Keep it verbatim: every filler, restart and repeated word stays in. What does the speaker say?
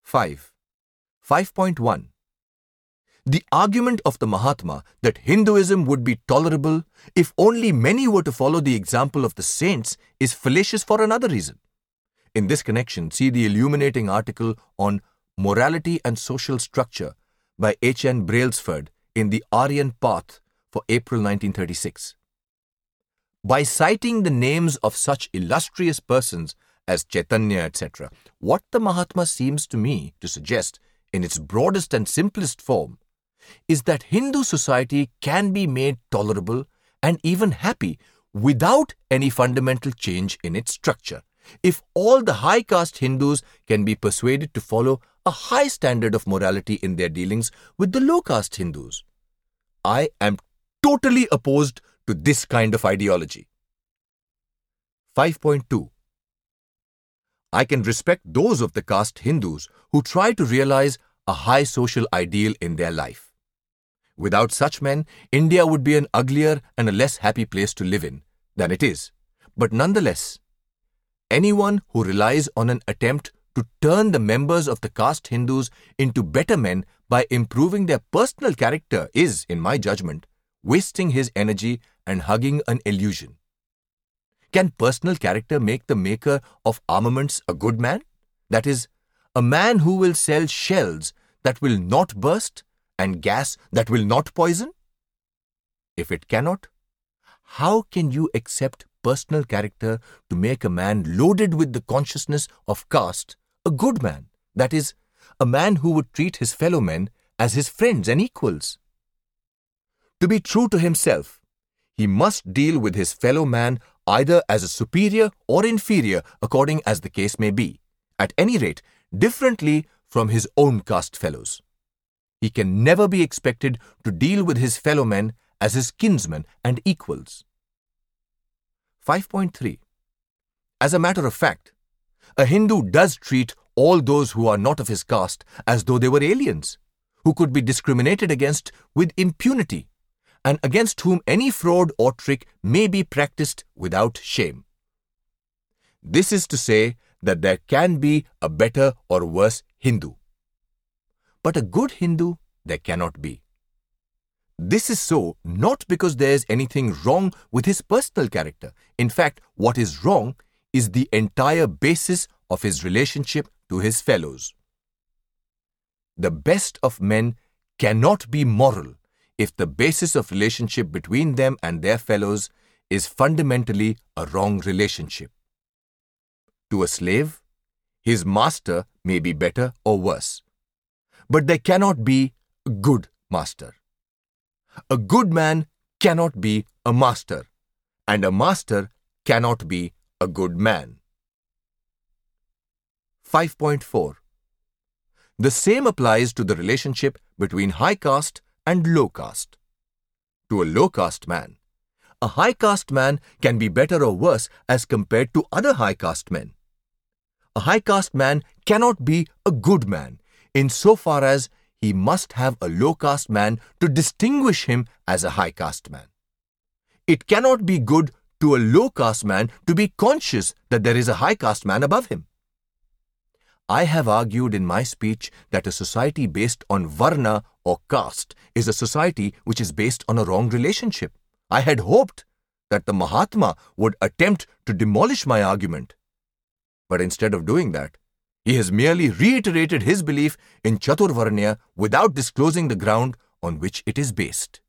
five. five point one. The argument of the Mahatma that Hinduism would be tolerable if only many were to follow the example of the saints is fallacious for another reason. In this connection, see the illuminating article on Morality and Social Structure by H N Brailsford in the Aryan Path for April nineteen thirty-six. By citing the names of such illustrious persons as Chaitanya, et cetera, what the Mahatma seems to me to suggest in its broadest and simplest form is that Hindu society can be made tolerable and even happy without any fundamental change in its structure, if all the high caste Hindus can be persuaded to follow a high standard of morality in their dealings with the low caste Hindus. I am totally opposed to this kind of ideology. five point two. I can respect those of the caste Hindus who try to realize a high social ideal in their life. Without such men, India would be an uglier and a less happy place to live in than it is. But nonetheless, anyone who relies on an attempt to turn the members of the caste Hindus into better men by improving their personal character is, in my judgment, wasting his energy and hugging an illusion. Can personal character make the maker of armaments a good man? That is, a man who will sell shells that will not burst and gas that will not poison? If it cannot, how can you accept personal character to make a man loaded with the consciousness of caste a good man? That is, a man who would treat his fellow men as his friends and equals. To be true to himself, he must deal with his fellow man either as a superior or inferior according as the case may be, at any rate differently from his own caste fellows. He can never be expected to deal with his fellow men as his kinsmen and equals. five point three. As a matter of fact, a Hindu does treat all those who are not of his caste as though they were aliens, who could be discriminated against with impunity, and against whom any fraud or trick may be practiced without shame. This is to say that there can be a better or worse Hindu. But a good Hindu there cannot be. This is so not because there is anything wrong with his personal character. In fact, what is wrong is the entire basis of his relationship to his fellows. The best of men cannot be moral if the basis of relationship between them and their fellows is fundamentally a wrong relationship. To a slave, his master may be better or worse, but there cannot be a good master. A good man cannot be a master, and a master cannot be a good man. five point four. The same applies to the relationship between high caste and low caste. To a low caste man, a high caste man can be better or worse as compared to other high caste men. A high caste man cannot be a good man insofar as he must have a low caste man to distinguish him as a high caste man. It cannot be good to a low caste man to be conscious that there is a high caste man above him. I have argued in my speech that a society based on varna or caste is a society which is based on a wrong relationship. I had hoped that the Mahatma would attempt to demolish my argument. But instead of doing that, he has merely reiterated his belief in Chaturvarnya without disclosing the ground on which it is based.